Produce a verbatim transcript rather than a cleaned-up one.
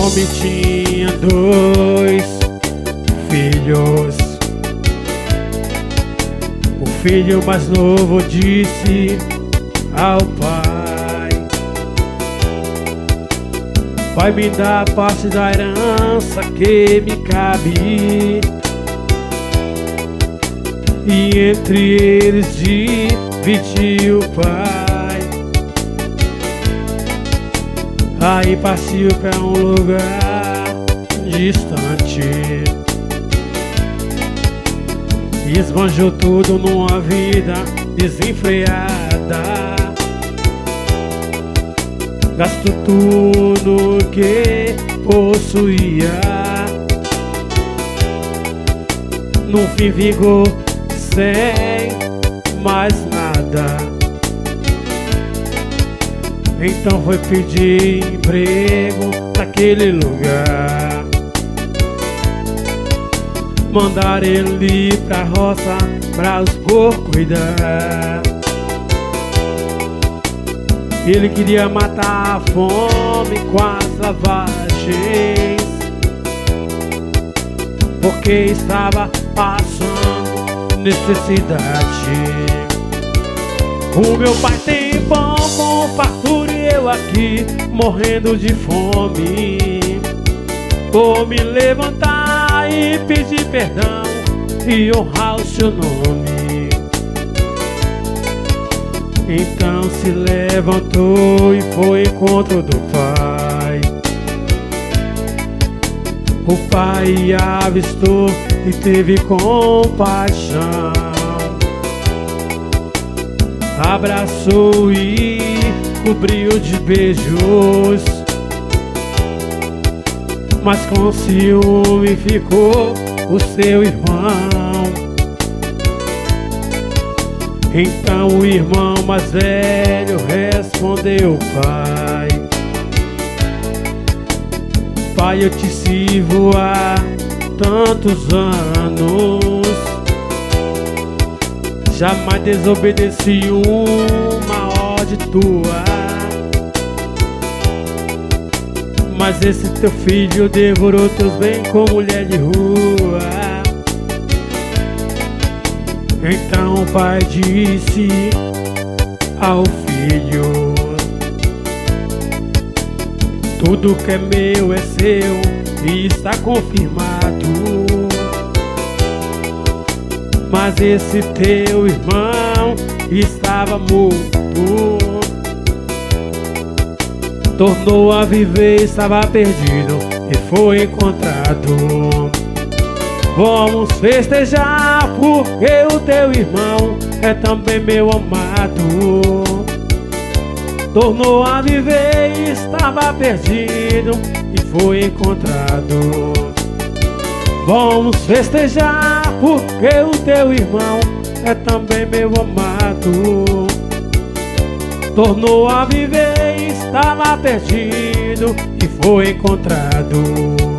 homem tinha dois filhos. O filho mais novo disse ao pai: Pai, me dá a parte da herança que me cabe. E entre eles dividiu o pai. Aí partiu pra um lugar distante, esbanjou tudo numa vida desenfreada. Gastou tudo que possuía. No fim ficou sem mais nada. Então foi pedir emprego naquele lugar. Mandaram ele ir pra roça pra os porcos cuidar. Ele queria matar a fome com as lavagens, porque estava passando necessidade. O meu pai tem pão com fartura e eu aqui morrendo de fome. Vou me levantar e pedir perdão e honrar o seu nome. Então se levantou e foi ao encontro do pai. O pai avistou e teve compaixão. Abraçou e cobriu de beijos, mas com ciúme ficou o seu irmão. Então o irmão mais velho respondeu: Pai, Pai, eu te sirvo há tantos anos, jamais desobedeci uma ordem tua. Mas esse teu filho devorou teus bens com mulher de rua. Então o pai disse ao filho: tudo que é meu é seu e está confirmado. Mas esse teu irmão estava morto, tornou a viver, estava perdido e foi encontrado. Vamos festejar porque o teu irmão é também meu amado. Tornou a viver, estava perdido e foi encontrado. Vamos festejar porque o teu irmão é também meu amado. Tornou a viver, estava perdido e foi encontrado.